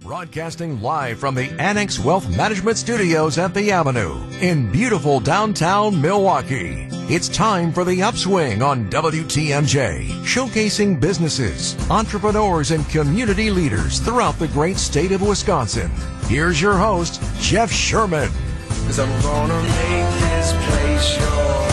Broadcasting live from the Annex Wealth Management Studios at the Avenue in beautiful downtown Milwaukee. It's time for The Upswing on WTMJ, showcasing businesses, entrepreneurs, and community leaders throughout the great state of Wisconsin. Here's your host, Jeff Sherman. 'Cause I'm gonna make this place your home.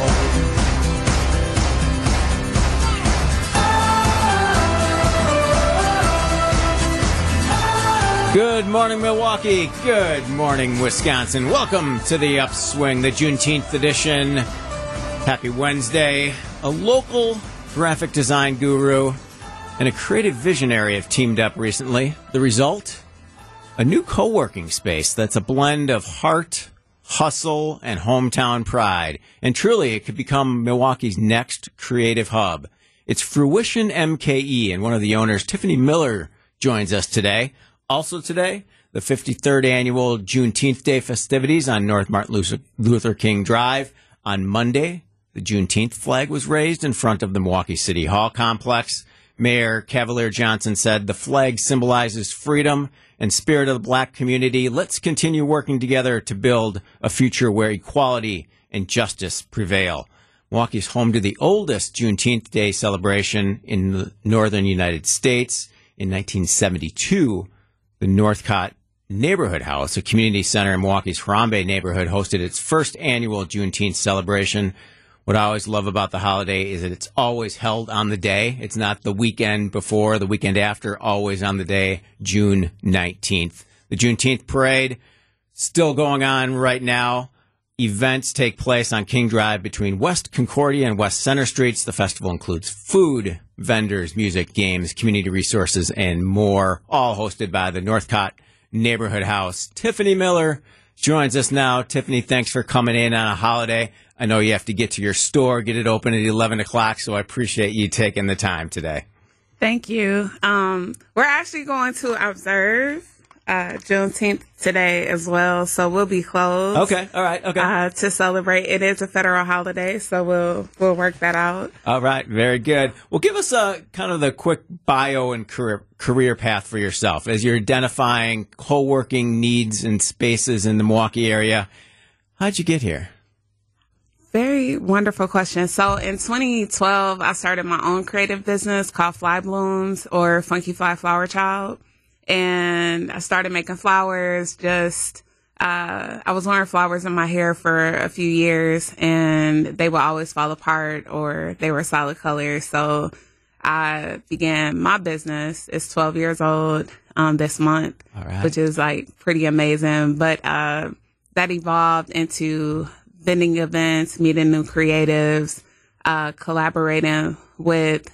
Good morning, Milwaukee. Good morning, Wisconsin. Welcome to The Upswing, the Juneteenth edition. Happy Wednesday. A local graphic design guru and a creative visionary have teamed up recently. The result? A new co-working space that's a blend of heart, hustle, and hometown pride. And truly, it could become Milwaukee's next creative hub. It's Fruition MKE, and one of the owners, Tiffany Miller, joins us today. Also today, the 53rd annual Juneteenth Day festivities on North Martin Luther King Drive. On Monday, the Juneteenth flag was raised in front of the Milwaukee City Hall complex. Mayor Cavalier Johnson said the flag symbolizes freedom and spirit of the black community. Let's continue working together to build a future where equality and justice prevail. Milwaukee is home to the oldest Juneteenth Day celebration in the northern United States. In 1972, the Northcott Neighborhood House, a community center in Milwaukee's Harambe neighborhood, hosted its first annual Juneteenth celebration. What I always love about the holiday is that it's always held on the day. It's not the weekend before, the weekend after, always on the day, June 19th. The Juneteenth parade still going on right now. Events take place on King Drive between West Concordia and West Center Streets. The festival includes food, vendors, music, games, community resources, and more, all hosted by the Northcott Neighborhood House. Tiffany Miller joins us now. Tiffany, thanks for coming in on a holiday. I know you have to get to your store, get it open at 11 o'clock, so I appreciate you taking the time today. Thank you. We're actually going to observe Juneteenth today as well, so we'll be closed. Okay, all right, okay. To celebrate. It is a federal holiday, so we'll work that out. All right, very good. Well, give us kind of the quick bio and career path for yourself as you're identifying co-working needs and spaces in the Milwaukee area. How'd you get here? Very wonderful question. So in 2012, I started my own creative business called Fly Blooms, or Funky Fly Flower Child. And I started making flowers. I was wearing flowers in my hair for a few years, and they would always fall apart or they were solid colors. So I began my business. It's 12 years old this month, which is like pretty amazing. But that evolved into vending events, meeting new creatives, collaborating with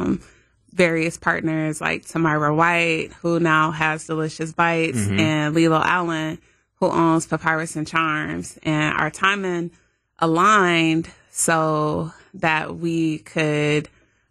various partners like Tamara White, who now has Delicious Bites, and Lilo Allen, who owns Papyrus and Charms. And our timing aligned so that we could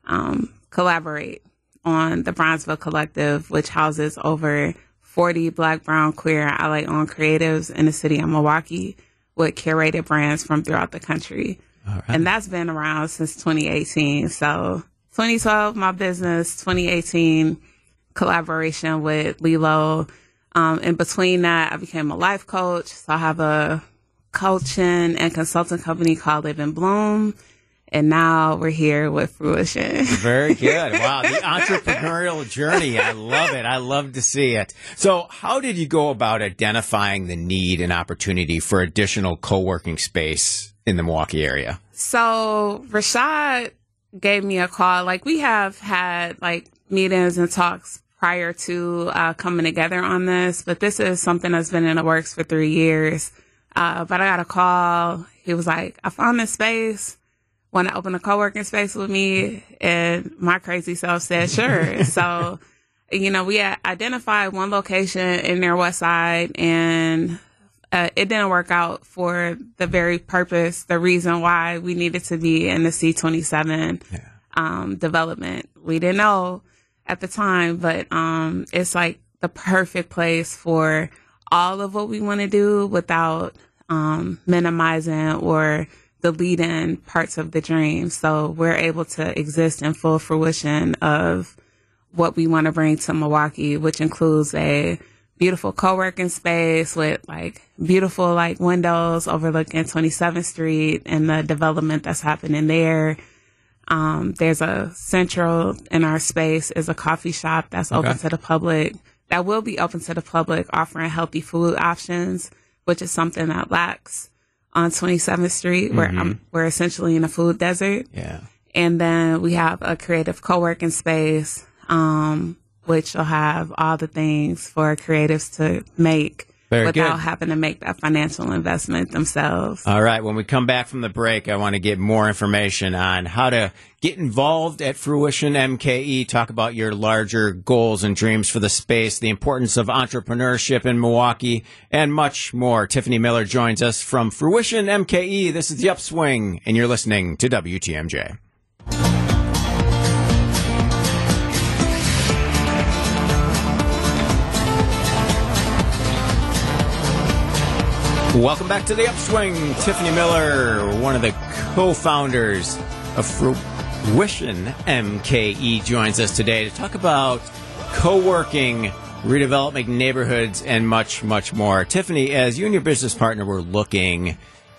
collaborate on the Bronzeville Collective, which houses over 40 Black, Brown, Queer, and Ally-owned creatives in the city of Milwaukee with curated brands from throughout the country. Right. And that's been around since 2018. So 2012, my business, 2018, collaboration with Lilo. In between that, I became a life coach. So I have a coaching and consulting company called Live and Bloom. And now we're here with Fruition. Very good. Wow. The entrepreneurial journey. I love it. I love to see it. So how did you go about identifying the need and opportunity for additional co-working space in the Milwaukee area? So Rashad gave me a call. Like, we have had like meetings and talks prior to coming together on this, but this is something that's been in the works for 3 years. But I got a call. He was like, I found this space. Want to open a co-working space with me? And my crazy self said, sure. So, we identified one location in their West Side, and it didn't work out for the very purpose, the reason why we needed to be in the C27 development. We didn't know at the time, but it's like the perfect place for all of what we want to do without minimizing or deleting parts of the dream. So we're able to exist in full fruition of what we want to bring to Milwaukee, which includes a beautiful co-working space with like beautiful like windows overlooking 27th Street and the development that's happening there. There's a central in our space is a coffee shop that's open to the public, that will be open to the public, offering healthy food options, which is something that lacks on 27th Street, where we're essentially in a food desert. Yeah. And then we have a creative co-working space, which will have all the things for creatives to make without having to make that financial investment themselves. All right. When we come back from the break, I want to get more information on how to get involved at Fruition MKE, talk about your larger goals and dreams for the space, the importance of entrepreneurship in Milwaukee, and much more. Tiffany Miller joins us from Fruition MKE. This is The Upswing, and you're listening to WTMJ. Welcome back to The Upswing. Tiffany Miller, one of the co-founders of Fruition MKE, joins us today to talk about co-working, redeveloping neighborhoods, and much, much more. Tiffany, as you and your business partner were looking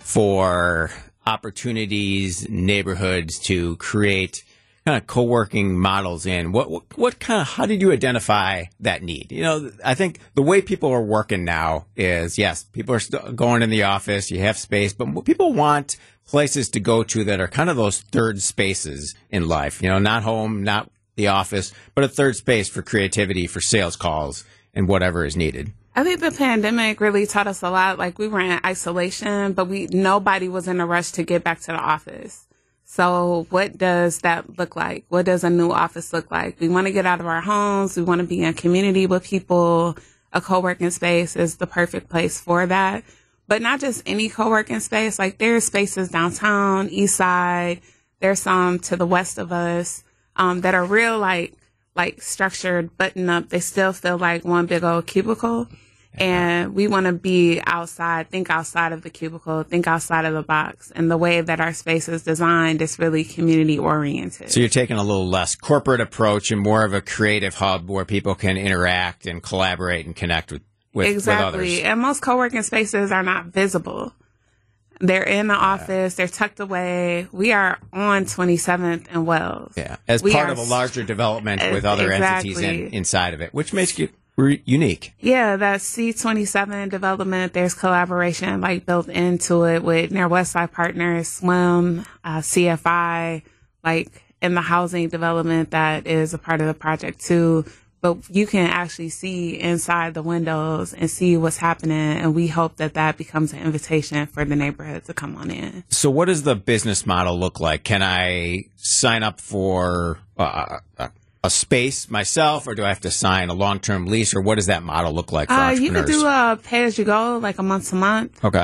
for opportunities, neighborhoods to create kind of co-working models in, what kind of, how did you identify that need? You know, I think the way people are working now is, yes, people are still going in the office, you have space, but people want places to go to that are kind of those third spaces in life, you know, not home, not the office, but a third space for creativity, for sales calls, and whatever is needed. I think the pandemic really taught us a lot. Like, we were in isolation, but nobody was in a rush to get back to the office. So what does that look like? What does a new office look like? We want to get out of our homes. We want to be in community with people. A co-working space is the perfect place for that. But not just any co-working space. Like, there's spaces downtown, east side. There's some to the west of us that are real, like structured, button up. They still feel like one big old cubicle. And we want to be outside, think outside of the cubicle, think outside of the box. And the way that our space is designed is really community oriented. So you're taking a little less corporate approach and more of a creative hub where people can interact and collaborate and connect with others. And most co-working spaces are not visible. They're in the office. They're tucked away. We are on 27th and Wells. Yeah, as part of a larger development with other entities inside of it, which makes you unique. Yeah, that C27 development, there's collaboration like built into it with Near Westside Partners, SWIM, CFI, like in the housing development that is a part of the project too. But you can actually see inside the windows and see what's happening. And we hope that that becomes an invitation for the neighborhood to come on in. So what does the business model look like? Can I sign up for a space myself, or do I have to sign a long-term lease, or what does that model look like for entrepreneurs? You can do a pay-as-you-go, like a month-to-month. Okay.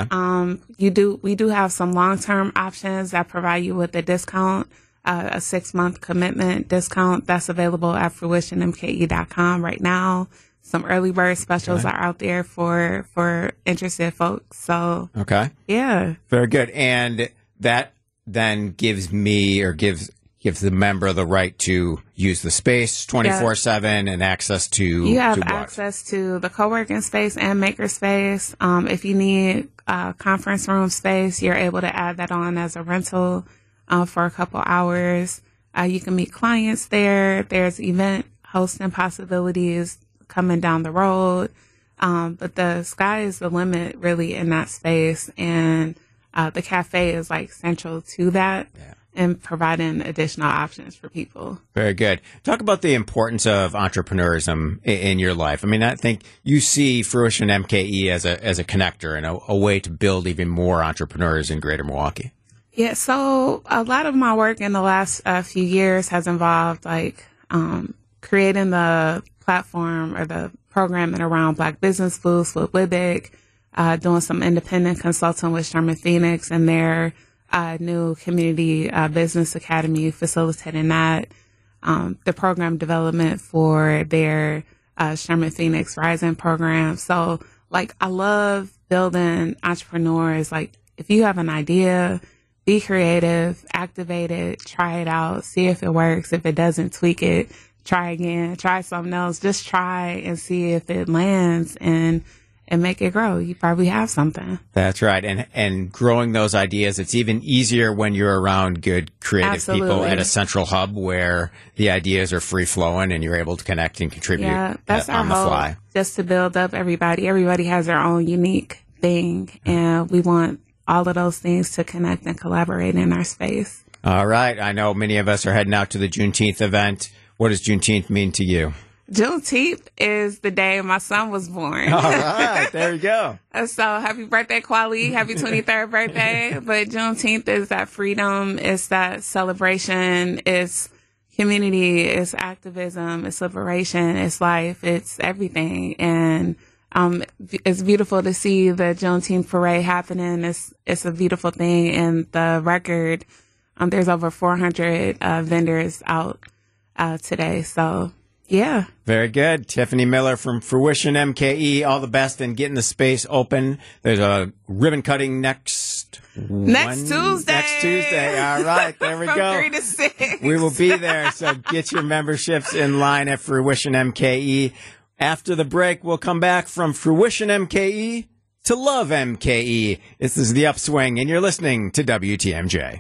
We do have some long-term options that provide you with a discount, a 6-month commitment discount that's available at fruitionmke.com right now. Some early bird specials are out there for interested folks. So, yeah. Very good. And that then gives me, or gives the member the right to use the space 24/7 and access to you have access to the co-working space and maker space. If you need conference room space, you're able to add that on as a rental for a couple hours. You can meet clients there. There's event hosting possibilities coming down the road. But the sky is the limit really in that space, and the cafe is like central to that. Yeah. And providing additional options for people. Very good. Talk about the importance of entrepreneurism in your life. I mean, I think you see Fruition MKE as a connector and a way to build even more entrepreneurs in Greater Milwaukee. Yeah, so a lot of my work in the last few years has involved like creating the platform or the programming around Black Business Boost with WIBIC, doing some independent consulting with Sherman Phoenix and their new community business academy, facilitating that, the program development for their Sherman Phoenix Rising program. So, like, I love building entrepreneurs. Like, if you have an idea, be creative, activate it, try it out, see if it works. If it doesn't, tweak it, try again, try something else. Just try and see if it lands and make it grow. You probably have something. That's right. And growing those ideas, it's even easier when you're around good creative people at a central hub where the ideas are free flowing and you're able to connect and contribute that's on the fly. Just to build up everybody. Everybody has their own unique thing, and we want all of those things to connect and collaborate in our space. All right. I know many of us are heading out to the Juneteenth event. What does Juneteenth mean to you? Juneteenth is the day my son was born. All right. There you go. So happy birthday, Kwali. Happy 23rd birthday. But Juneteenth is that freedom. It's that celebration. It's community. It's activism. It's liberation. It's life. It's everything. And it's beautiful to see the Juneteenth parade happening. It's a beautiful thing. And the record, there's over 400 vendors out today. So, yeah. Very good. Tiffany Miller from Fruition MKE. All the best in getting the space open. There's a ribbon cutting next Tuesday. Next Tuesday. All right. There we From go. 3 to 6. We will be there. So get your memberships in line at Fruition MKE. After the break, we'll come back from Fruition MKE to Love MKE. This is The Upswing, and you're listening to WTMJ.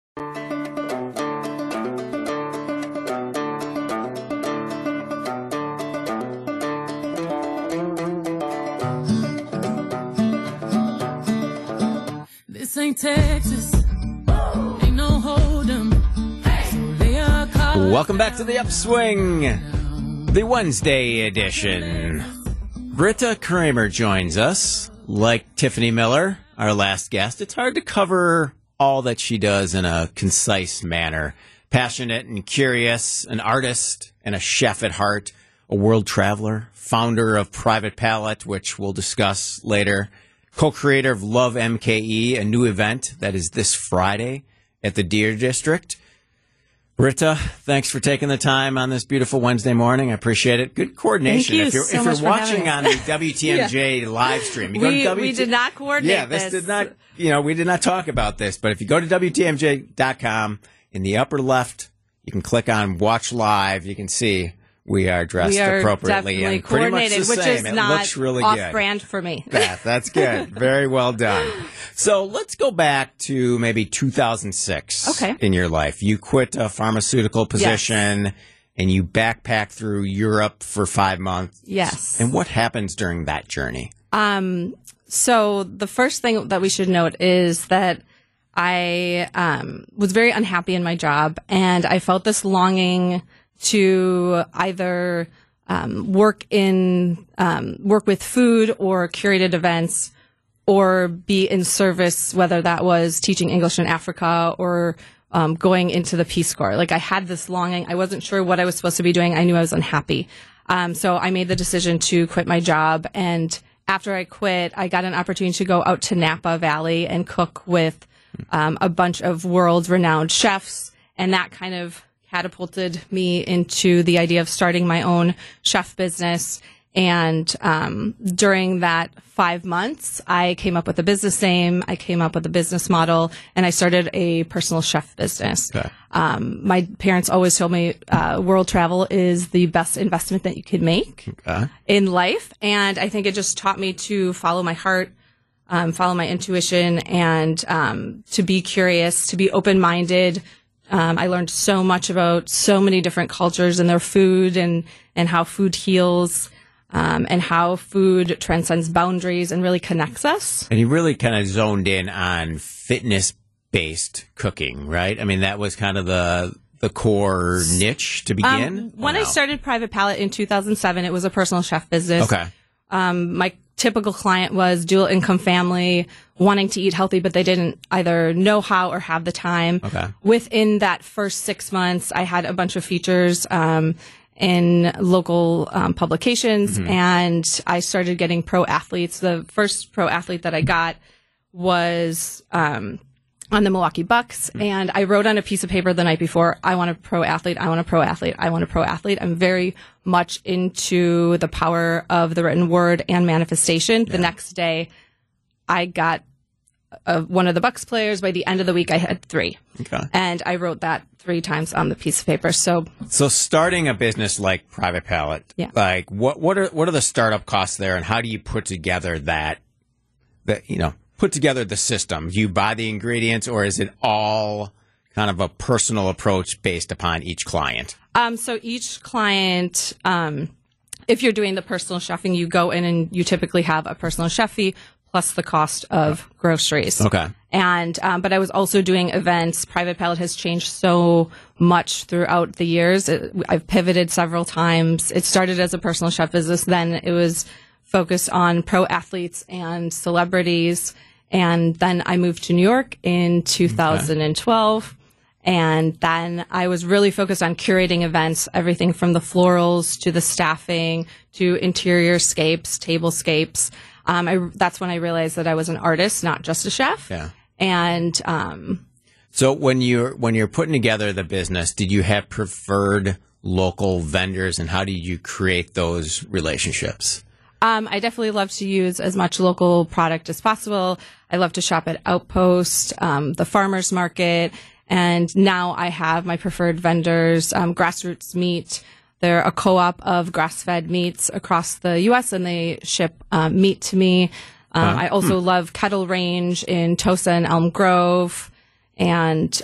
This ain't Texas, ain't no hold'em. Welcome back to The Upswing, the Wednesday edition. Britta Kramer joins us. Like Tiffany Miller, our last guest, it's hard to cover all that she does in a concise manner. Passionate and curious, an artist and a chef at heart, a world traveler, founder of Private Palette, which we'll discuss later, co-creator of Love MKE, a new event that is this Friday at the Deer District. Britta, thanks for taking the time on this beautiful Wednesday morning. I appreciate it. Good coordination. Thank you If you're watching on the WTMJ live stream, we did not coordinate this. Yeah, this did not, we did not talk about this, but if you go to WTMJ.com, in the upper left, you can click on Watch Live. You can see we are dressed appropriately. Definitely and pretty much coordinated, the which same. is It not looks really off-brand for me. That's good. Very well done. So let's go back to maybe 2006 in your life. You quit a pharmaceutical position and you backpacked through Europe for 5 months. Yes. And what happens during that journey? So the first thing that we should note is that I was very unhappy in my job, and I felt this longing to either work with food or curated events, or be in service, whether that was teaching English in Africa or going into the Peace Corps. Like, I had this longing. I wasn't sure what I was supposed to be doing. I knew I was unhappy. So I made the decision to quit my job. And after I quit, I got an opportunity to go out to Napa Valley and cook with a bunch of world-renowned chefs. And that kind of catapulted me into the idea of starting my own chef business. And during that 5 months, I came up with a business name, I came up with a business model, and I started a personal chef business. Okay. My parents always told me world travel is the best investment that you can make in life. And I think it just taught me to follow my heart, follow my intuition, and to be curious, to be open-minded. I learned so much about so many different cultures and their food and how food heals. And how food transcends boundaries and really connects us. And you really kind of zoned in on fitness-based cooking, right? I mean, that was kind of the core niche to begin? When I started Private Palette in 2007, it was a personal chef business. Okay. My typical client was dual-income family wanting to eat healthy, but they didn't either know how or have the time. Okay. Within that first 6 months, I had a bunch of features in local publications, and I started getting pro athletes. The first pro athlete that I got was on the Milwaukee Bucks, and I wrote on a piece of paper the night before, I want a pro athlete, I want a pro athlete, I want a pro athlete. I'm very much into the power of the written word and manifestation. The next day, I got one of the Bucks players. By the end of the week, I had 3. Okay. And I wrote that 3 times on the piece of paper. So starting a business like Private Palette, Yeah. like what are the startup costs there, and how do you put together put together the system? Do you buy the ingredients, or is it all kind of a personal approach based upon each client? So each client, if you're doing the personal chefing, you go in and you typically have a personal chef fee plus the cost of groceries. Okay. And, but I was also doing events. Private Palette has changed so much throughout the years. I've pivoted several times. It started as a personal chef business. Then it was focused on pro athletes and celebrities. And then I moved to New York in 2012. And then I was really focused on curating events, everything from the florals to the staffing to interior scapes, tablescapes. That's when I realized that I was an artist, not just a chef. Yeah. And So when you're putting together the business, did you have preferred local vendors, and how did you create those relationships? I definitely love to use as much local product as possible. I love to shop at Outpost, the farmers market, and now I have my preferred vendors, Grassroots Meat. They're a co-op of grass-fed meats across the U.S., and they ship meat to me. I also love Kettle Range in Tosa and Elm Grove, and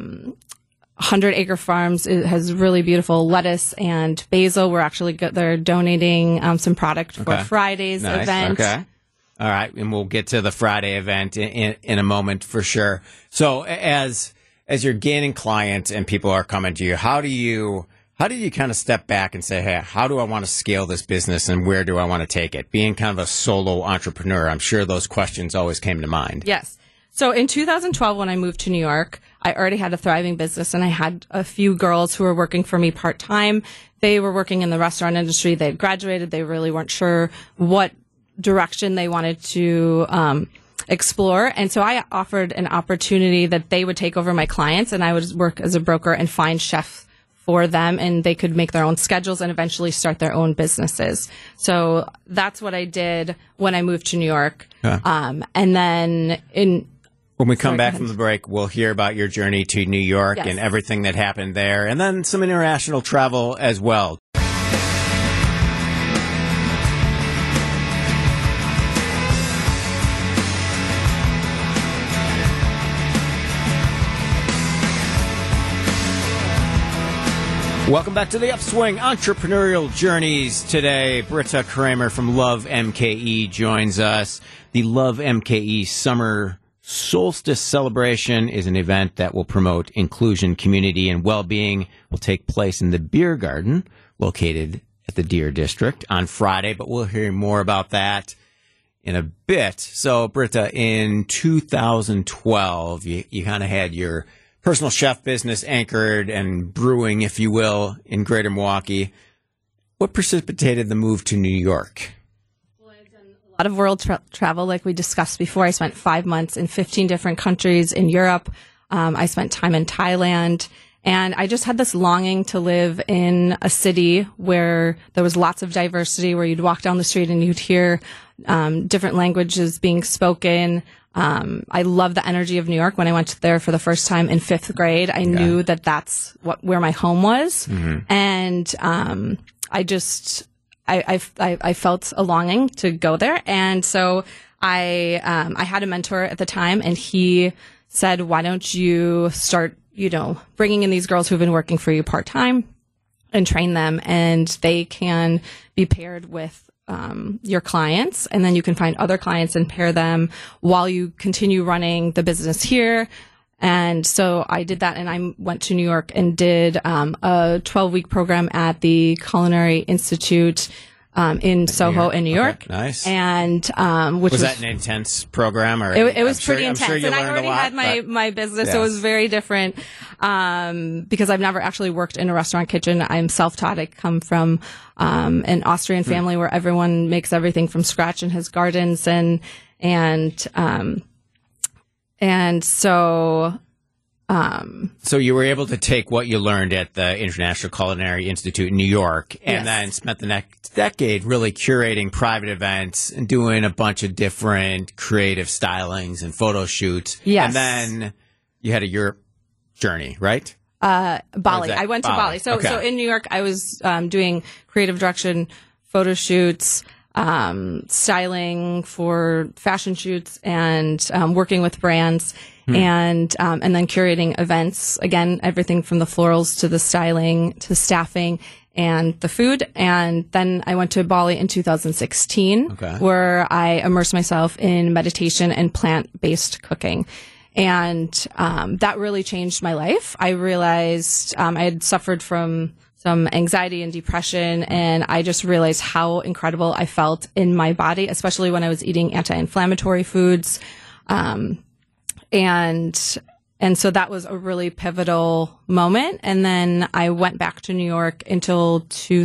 100 Acre Farms has really beautiful lettuce and basil. We're actually they're donating some product for Friday's event. Okay. All right, and we'll get to the Friday event in a moment for sure. So as you're gaining clients and people are coming to you, how do you kind of step back and say, hey, how do I want to scale this business and where do I want to take it? Being kind of a solo entrepreneur, I'm sure those questions always came to mind. Yes. So in 2012, when I moved to New York, I already had a thriving business, and I had a few girls who were working for me part-time. They were working in the restaurant industry. They had graduated. They really weren't sure what direction they wanted to explore. And so I offered an opportunity that they would take over my clients, and I would work as a broker and find chefs for them, and they could make their own schedules and eventually start their own businesses. So that's what I did when I moved to New York. And then when we come back from the break, we'll hear about your journey to New York and everything that happened there, and then some international travel as well. Welcome back to the Upswing Entrepreneurial Journeys. Today, Britta Kramer from Love MKE joins us. The Love MKE Summer Solstice Celebration is an event that will promote inclusion, community, and well-being. Will take place in the Beer Garden, located at the Deer District, on Friday, but we'll hear more about that in a bit. So, Britta, in 2012, you kind of had your personal chef business anchored and brewing, if you will, in Greater Milwaukee. What precipitated the move to New York? Well, I've done a lot of world travel, like we discussed before. I spent 5 months in 15 different countries in Europe. I spent time in Thailand. And I just had this longing to live in a city where there was lots of diversity, where you'd walk down the street and you'd hear different languages being spoken. I love the energy of New York. When I went there for the first time in 5th grade, I knew that that's where my home was. Mm-hmm. And I felt a longing to go there. And so I had a mentor at the time, and he said, why don't you start, bringing in these girls who've been working for you part-time and train them, and they can be paired with your clients, and then you can find other clients and pair them while you continue running the business here. And so I did that, and I went to New York and did a 12-week program at the Culinary Institute in Soho in New York. Okay, nice. And which was that an intense program? Or it was pretty intense. I'm sure and I already had my business, so it was very different because I've never actually worked in a restaurant kitchen. I'm self-taught. I come from an Austrian family where everyone makes everything from scratch and has gardens, and so So you were able to take what you learned at the International Culinary Institute in New York and then spent the next decade really curating private events and doing a bunch of different creative stylings and photo shoots. Yes. And then you had a Europe journey, right? Bali. I went to Bali. So in New York, I was doing creative direction, photo shoots, styling for fashion shoots, and working with brands, and then curating events. Again, everything from the florals to the styling to the staffing and the food. And then I went to Bali in 2016, where I immersed myself in meditation and plant-based cooking. And that really changed my life. I realized I had suffered from some anxiety and depression, and I just realized how incredible I felt in my body, especially when I was eating anti-inflammatory foods. And so that was a really pivotal moment. And then I went back to New York until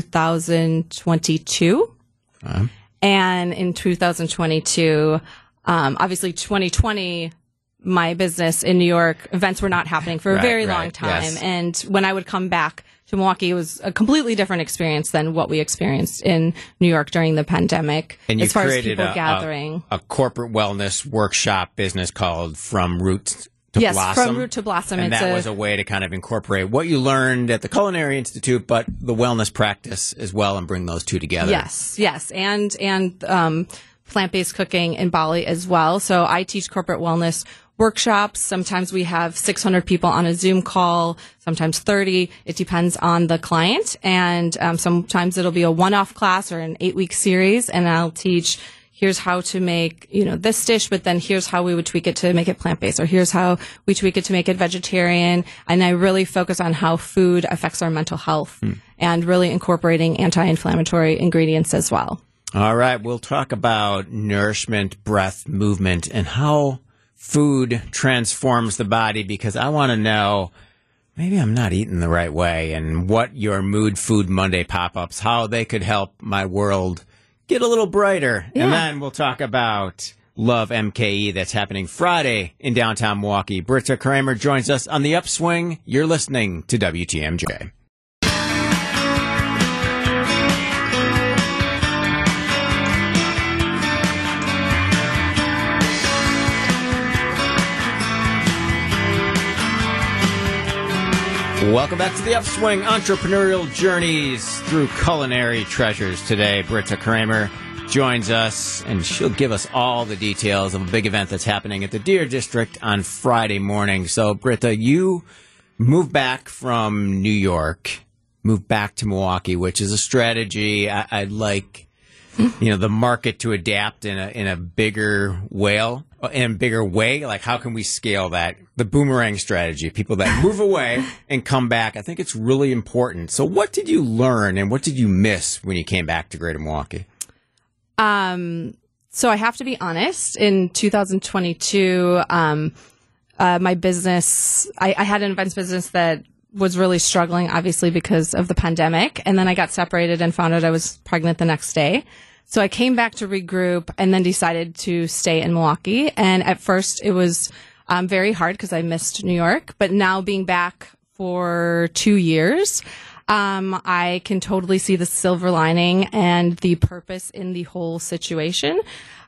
2022. And in 2022, obviously 2020, my business in New York, events were not happening for a very long time. Yes. And when I would come back to Milwaukee, it was a completely different experience than what we experienced in New York during the pandemic. And you as far created as people gathering. a corporate wellness workshop business called From Root to Blossom. From Root to Blossom. And that was a way to kind of incorporate what you learned at the Culinary Institute, but the wellness practice as well, and bring those two together. Yes. And plant-based cooking in Bali as well. So I teach corporate wellness workshops. Sometimes we have 600 people on a Zoom call, sometimes 30. It depends on the client. And sometimes it'll be a one-off class or an 8-week series. And I'll teach, here's how to make, this dish, but then here's how we would tweak it to make it plant-based, or here's how we tweak it to make it vegetarian. And I really focus on how food affects our mental health and really incorporating anti-inflammatory ingredients as well. All right. We'll talk about nourishment, breath, movement, and how food transforms the body, because I want to know, maybe I'm not eating the right way, and what your Mood Food Monday pop-ups, how they could help my world get a little brighter. Yeah. And then we'll talk about Love MKE that's happening Friday in downtown Milwaukee. Britta Kramer joins us on The Upswing. You're listening to WTMJ. Welcome back to The Upswing, entrepreneurial journeys through culinary treasures. Today, Britta Kramer joins us, and she'll give us all the details of a big event that's happening at the Deer District on Friday morning. So, Britta, you moved back from New York, moved back to Milwaukee, which is a strategy I'd like, the market to adapt in a bigger way. Like, how can we scale that? The boomerang strategy, people that move away and come back. I think it's really important. So what did you learn and what did you miss when you came back to Greater Milwaukee? So I have to be honest, in 2022, my business, I had an events business that was really struggling, obviously, because of the pandemic. And then I got separated and found out I was pregnant the next day. So I came back to regroup and then decided to stay in Milwaukee. And at first it was very hard because I missed New York. But now being back for 2 years, I can totally see the silver lining and the purpose in the whole situation.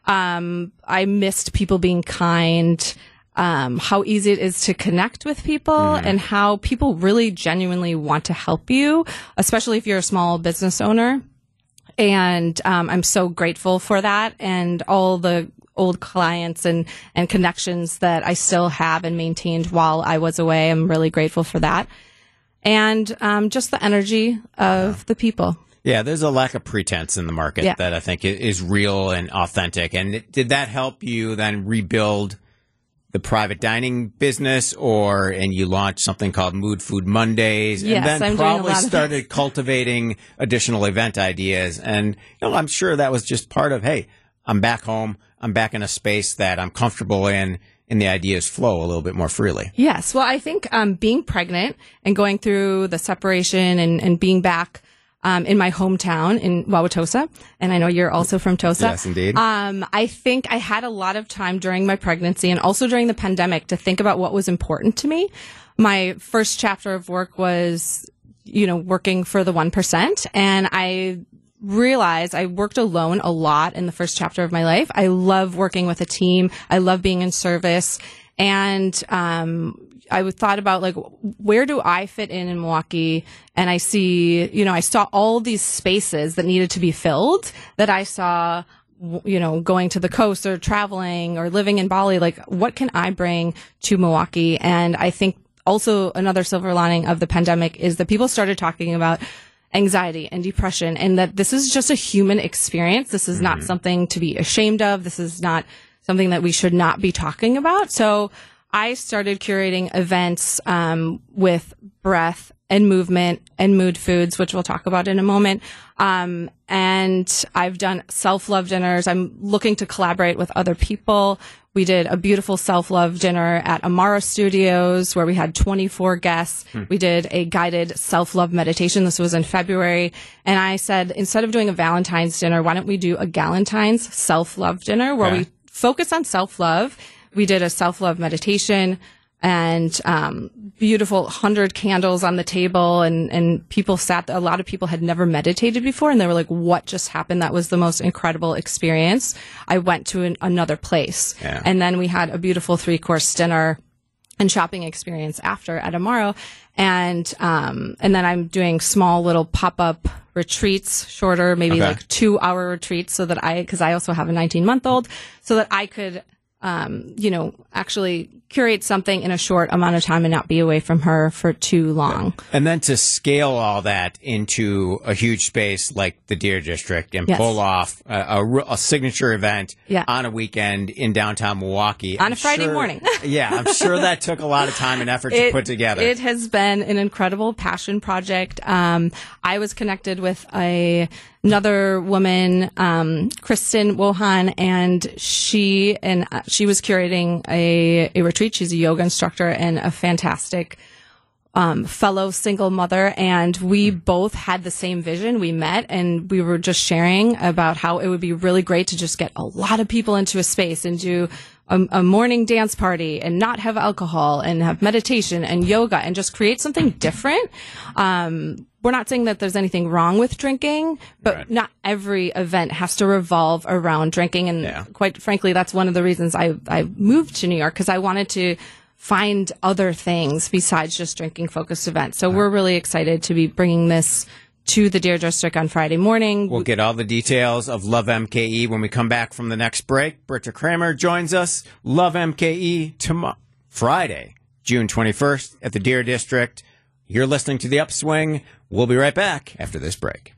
I missed people being kind, how easy it is to connect with people, and how people really genuinely want to help you, especially if you're a small business owner. And I'm so grateful for that, and all the old clients and connections that I still have and maintained while I was away. I'm really grateful for that. And just the energy of the people. Yeah, there's a lack of pretense in the market that I think is real and authentic. And did that help you then rebuild the private dining business, and you launched something called Mood Food Mondays, yes, and then I'm probably started cultivating additional event ideas. And I'm sure that was just part of, hey, I'm back home, I'm back in a space that I'm comfortable in, and the ideas flow a little bit more freely. Yes, well, I think being pregnant and going through the separation and being back in my hometown in Wauwatosa, and I know you're also from Tosa. Yes, indeed. I think I had a lot of time during my pregnancy and also during the pandemic to think about what was important to me. my first chapter of work was, working for the 1%. And I realized I worked alone a lot in the first chapter of my life. I love working with a team. I love being in service. And I thought about, like, where do I fit in Milwaukee? And I see, I saw all these spaces that needed to be filled that I saw, going to the coast or traveling or living in Bali. Like, what can I bring to Milwaukee? And I think also another silver lining of the pandemic is that people started talking about anxiety and depression, and that this is just a human experience. This is not something to be ashamed of. This is not something that we should not be talking about. So I started curating events with breath and movement and mood foods, which we'll talk about in a moment. And I've done self-love dinners. I'm looking to collaborate with other people. We did a beautiful self-love dinner at Amara Studios where we had 24 guests. We did a guided self-love meditation. This was in February. And I said, instead of doing a Valentine's dinner, why don't we do a Galentine's self-love dinner where we focus on self-love. We did a self-love meditation and beautiful 100 candles on the table, and people sat there. A lot of people had never meditated before, and they were like, what just happened? That was the most incredible experience. I went to another place. Yeah. And then we had a beautiful 3-course dinner and shopping experience after at Amaro. And then I'm doing small little pop-up retreats, shorter, maybe like 2-hour retreats, so that because I also have a 19-month-old, so that I could actually curate something in a short amount of time and not be away from her for too long. And then to scale all that into a huge space like the Deer District and pull off a signature event on a weekend in downtown Milwaukee. On a Friday morning. I'm sure that took a lot of time and effort to put together. It has been an incredible passion project. I was connected with another woman, Kristen Wohan, and she was curating a retreat. She's a yoga instructor and a fantastic fellow single mother, and we both had the same vision. We met and we were just sharing about how it would be really great to just get a lot of people into a space and do a morning dance party and not have alcohol and have meditation and yoga and just create something different. We're not saying that there's anything wrong with drinking, but not every event has to revolve around drinking. And quite frankly, that's one of the reasons I moved to New York, because I wanted to find other things besides just drinking focused events. So we're really excited to be bringing this to the Deer District on Friday morning. We'll get all the details of Love MKE when we come back from the next break. Britta Kramer joins us. Love MKE tomorrow, Friday, June 21st at the Deer District. You're listening to The Upswing. We'll be right back after this break.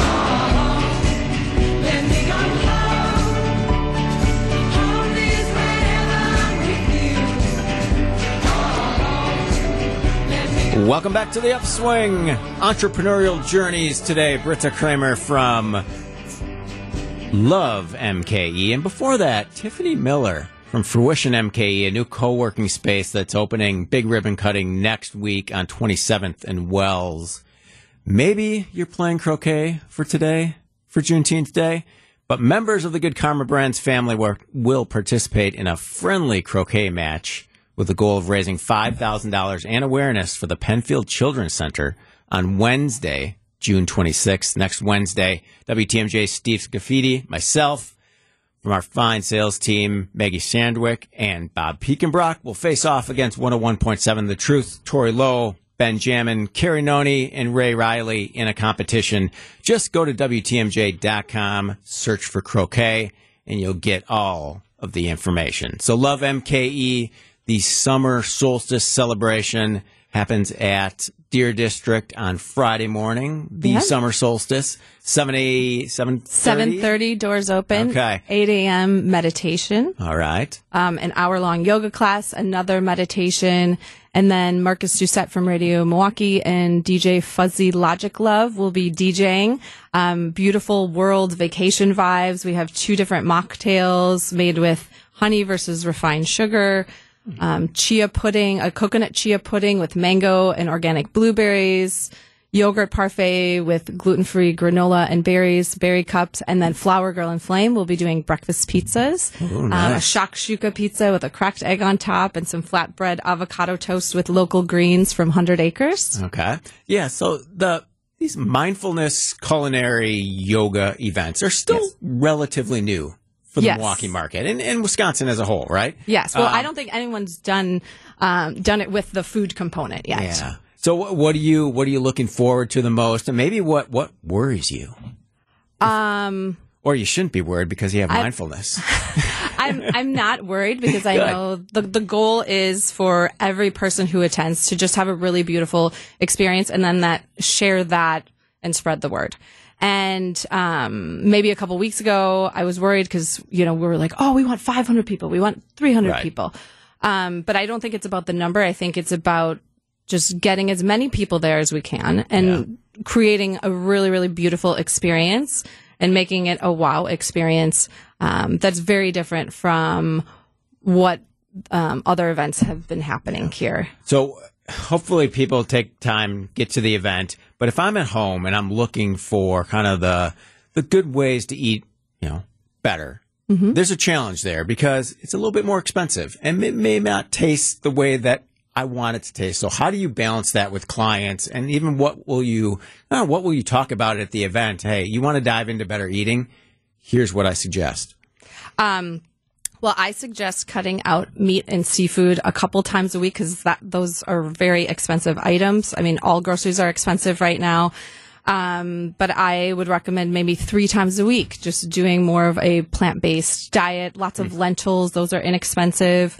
Welcome back to The Upswing. Entrepreneurial journeys today. Britta Kramer from Love MKE. And before that, Tiffany Miller from Fruition MKE, a new co-working space that's opening, big ribbon cutting next week on 27th and Wells. Maybe you're playing croquet for today, for Juneteenth Day, but members of the Good Karma Brands family will participate in a friendly croquet match with the goal of raising $5,000 and awareness for the Penfield Children's Center on Wednesday, June 26th, next Wednesday. WTMJ Steve Scafidi, myself, from our fine sales team, Maggie Sandwick and Bob Pekenbrock will face off against 101.7 The Truth, Tori Lowe, Ben Jamin, Carrie Noni, and Ray Riley in a competition. Just go to WTMJ.com, search for croquet, and you'll get all of the information. So Love MKE, the summer solstice celebration, happens at Deer District on Friday morning, the summer solstice, 7:30, doors open. Okay. 8 a.m. meditation. All right. An hour-long yoga class, another meditation, and then Marcus Doucette from Radio Milwaukee and DJ Fuzzy Logic Love will be DJing. Beautiful world vacation vibes. We have 2 different mocktails made with honey versus refined sugar. Chia pudding, a coconut chia pudding with mango and organic blueberries. yogurt parfait with gluten-free granola and berries, berry cups, and then Flower Girl and Flame will be doing breakfast pizzas. Ooh, nice. A shakshuka pizza with a cracked egg on top and some flatbread avocado toast with local greens from 100 Acres. Okay. Yeah, so these mindfulness culinary yoga events are still relatively new for the Yes. Milwaukee market and Wisconsin as a whole, right? Yes. Well, I don't think anyone's done it with the food component yet. Yeah. So what are you looking forward to the most, and maybe what worries you? Or you shouldn't be worried because you have mindfulness. I'm not worried because I know the goal is for every person who attends to just have a really beautiful experience and then share that and spread the word. And maybe a couple weeks ago, I was worried because, we were like, oh, we want 500 people. We want 300 people. But I don't think it's about the number. I think it's about just getting as many people there as we can and creating a really, really beautiful experience and making it a wow experience that's very different from what other events have been happening here. So hopefully people take time, get to the event. But if I'm at home and I'm looking for kind of the good ways to eat, better, there's a challenge there because it's a little bit more expensive and it may not taste the way that I want it to taste. So how do you balance that with clients? And even what will you talk about at the event? Hey, you want to dive into better eating? Here's what I suggest. Well, I suggest cutting out meat and seafood a couple times a week because those are very expensive items. I mean, all groceries are expensive right now. But I would recommend maybe 3 times a week, just doing more of a plant-based diet, lots of lentils. Those are inexpensive.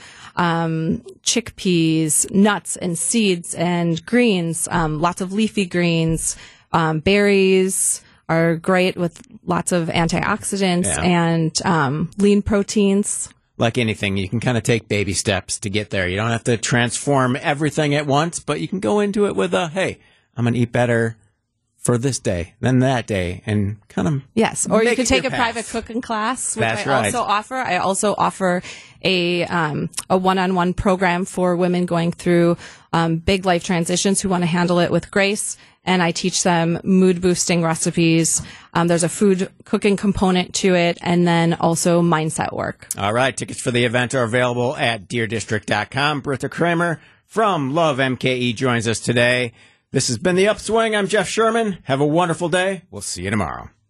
Chickpeas, nuts and seeds and greens, lots of leafy greens, berries are great with lots of antioxidants and lean proteins. Like anything, you can kind of take baby steps to get there. You don't have to transform everything at once, but you can go into it with hey, I'm going to eat better for this day, then that day, and kind of yes. Or you could take a path. private cooking class, which That's I right. also offer. I also offer a one-on-one program for women going through big life transitions who want to handle it with grace. And I teach them mood-boosting recipes. There's a food cooking component to it, and then also mindset work. All right. Tickets for the event are available at deerdistrict.com. Britta Kramer from Love MKE joins us today. This has been The Upswing. I'm Jeff Sherman. Have a wonderful day. We'll see you tomorrow.